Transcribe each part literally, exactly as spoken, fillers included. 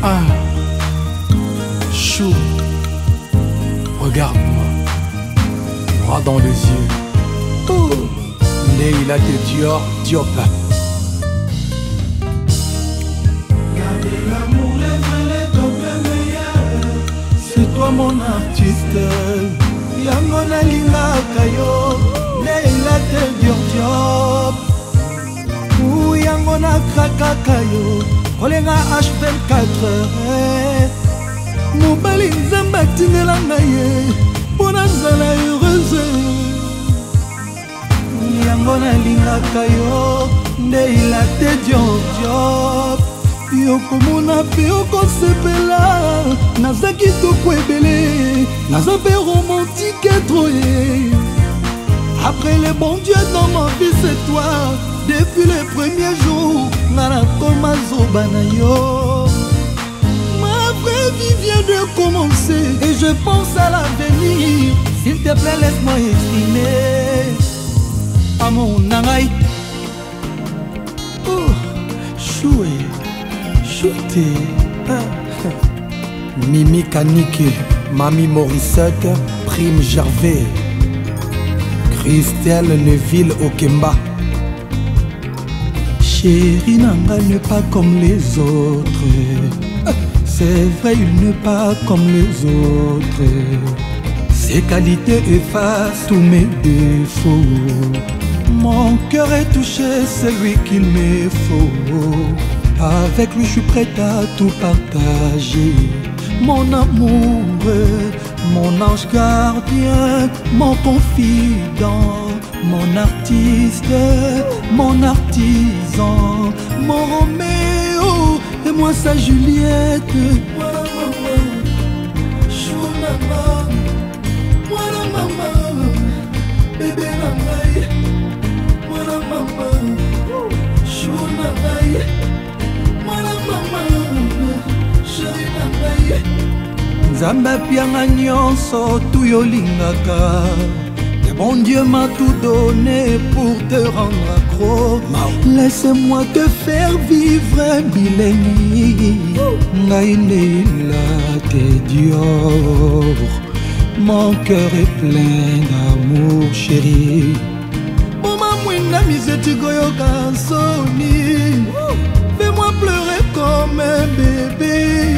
Ah, chou, regarde-moi, droit dans les yeux. Oh, Leila de Dior Diop. L'amour, les vrais, les top, les meilleurs. C'est toi mon artiste. Yango nalingaka yo, Leila de Dior Diop. Ou yango nakrakaka yo, kolenga H vingt-quatre heures. Mobali nzambe atindelanga ye, mpo nazala heureuse. Yango nalingaka yo, Leila de Dior Diop. Yokomona pe okosepela, naza kitoko ebele, naza pe romantique troye. Après le bon Dieu dans ma vie c'est toi. Depuis le premier jour, nana koma zoba na yo. Ma vraie vie vient de commencer et je pense à l'avenir. S'il te plaît laisse-moi exprimer amour nangai. Oh, choué, chouté. Ah. Mimi Kanike, Mamie Morissette, Prime Gervais, Christelle Neville Okemba. Chérie nanga n'est pas comme les autres. C'est vrai, il n'est pas comme les autres. Ses qualités effacent tous mes défauts. Mon cœur est touché, c'est lui qu'il me faut. Avec lui je suis prête à tout partager. Mon amour, mon ange gardien, mon confident, mon artiste, mon artisan, mon Roméo et moi sa Juliette. Voilà maman, chou maman, voilà maman, bébé maman, voilà maman, chou maman, voilà maman, chérie maman. Nzambe apianga nyonso tu yolingaka. Mon Dieu m'a tout donné pour te rendre accro. Laisse-moi te faire vivre Bileni. Leila de Dior. Mon cœur est plein d'amour chéri. Maman mwina miseti goyoka soni. Fais-moi pleurer comme un bébé.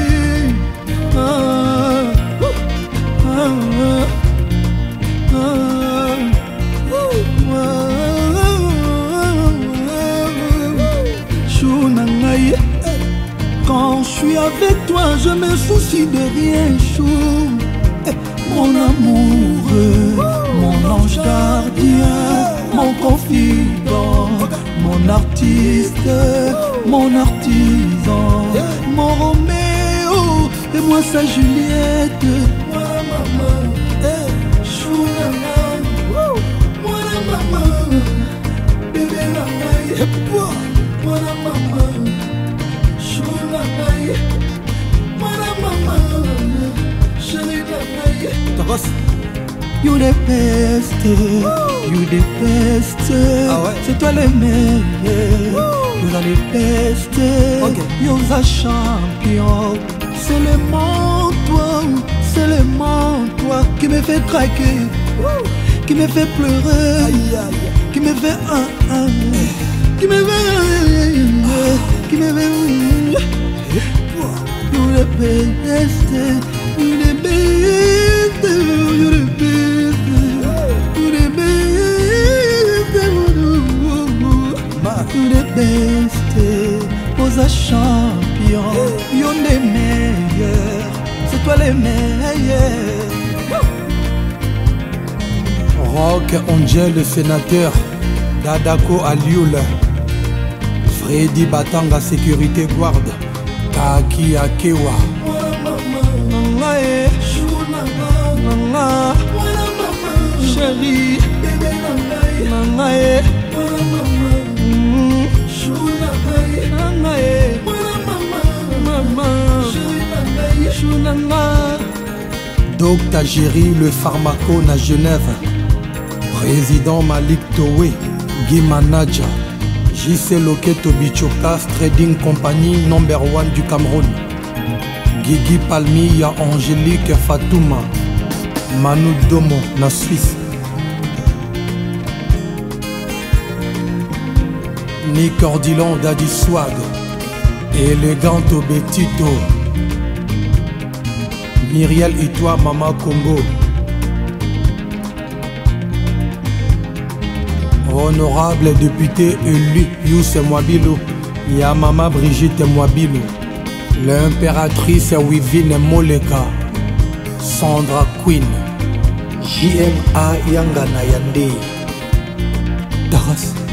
Ah, ah, ah, ah. Quand je suis avec toi, je me soucie de rien, chou. Mon amoureux, mon ange gardien, mon confident, mon artiste, mon artisan, mon Roméo et moi sa Juliette. Voilà maman, chou maman, voilà maman, bébé maman, voilà maman. You the best, you the best. Ah ouais? C'est toi le meilleur. You are the best. Okay. You are champion. C'est le monde toi, c'est le monde toi qui me fait craquer, qui me fait pleurer, aïe, aïe. Qui me fait un un, qui me fait, qui me fait. You the best, you the best, you the best, you the best, you the best. Posa champion, you le meilleur, c'est toi le meilleur. Rock Angel le sénateur, Dadako Alioul, Freddy Batanga sécurité guard, Taki Akewa. Chérie, Docteur Géry le pharmaco à Genève, Président Malik Towe, Guy Manaja, J C Loketo Bichokas Trading Company number one du Cameroun, Guigui Palmi ya Angélique Fatouma, Manu Domo na Suisse, Nick Ordilon Daddy Swag, Eleganto Betito, Myriel Itoi Mama Congo, honorable député élu Youssef Mwabilo, ya Mama Brigitte Mwabilo, l'impératrice Wivine Moleka, Sandra Queen, J M A Yangana Yande, Taras.